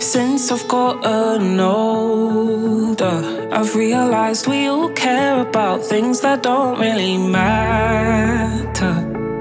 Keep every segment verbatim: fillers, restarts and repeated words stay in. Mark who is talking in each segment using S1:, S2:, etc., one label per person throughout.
S1: Since I've gotten older, I've realized we all care about things that don't really matter.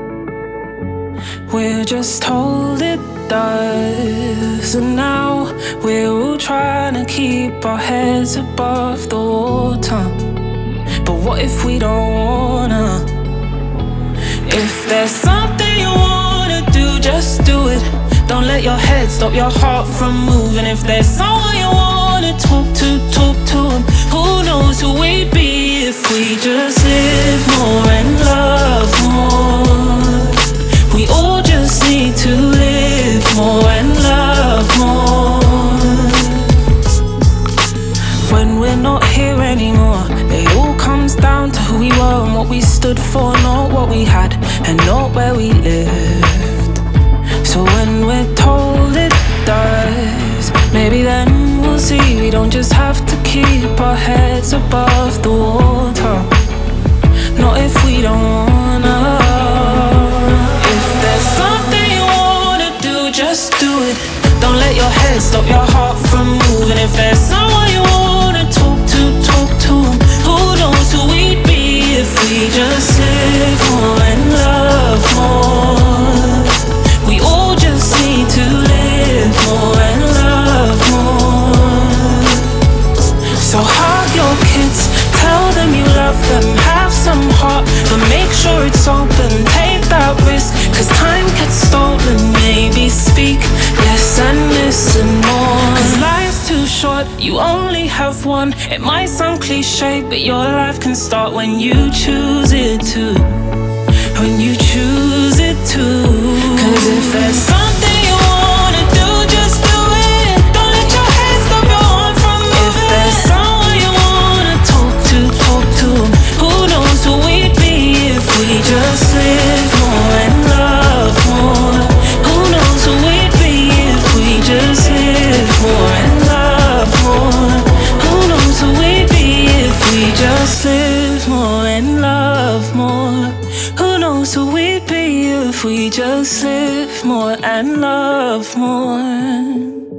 S1: We're just told it does, and now we're all trying to keep our heads above the water. But what if we don't wanna? If there's something you wanna do, just do it. Don't let your head stop your heart from moving. If there's someone you wanna talk to, talk to him. Who knows who we'd be if we just live more and love more. We all just need to live more and love more. When we're not here anymore, it all comes down to who we were and what we stood for, not what we had and not where we lived. So when we're told it does, maybe then we'll see we don't just have to keep our heads above the water. Not if we don't wanna. If there's something you wanna do, just do it. Don't let your head stop your heart from moving. If there's someone you wanna talk to, talk to him. Who knows who we'd be if we just live more and love more. We all just need to live more and love more. So hug your kids, tell them you love them, have some heart, but make sure it's open. Take that risk, cause time gets stolen. Maybe speak less and listen more, cause life's too short, you only have one. It might sound cliche, but your life can start when you choose it to. When you choose it to. Cause if there's something you wanna do, just do it. Don't let your head stop your heart from moving. If there's someone you wanna talk to, talk to him. Who knows who we'd be if we just live more and love more. Who knows who we'd be if we just live more and love more. Who knows who we'd be if we just live more and love more. Who knows who we'd be if we just live more and love more.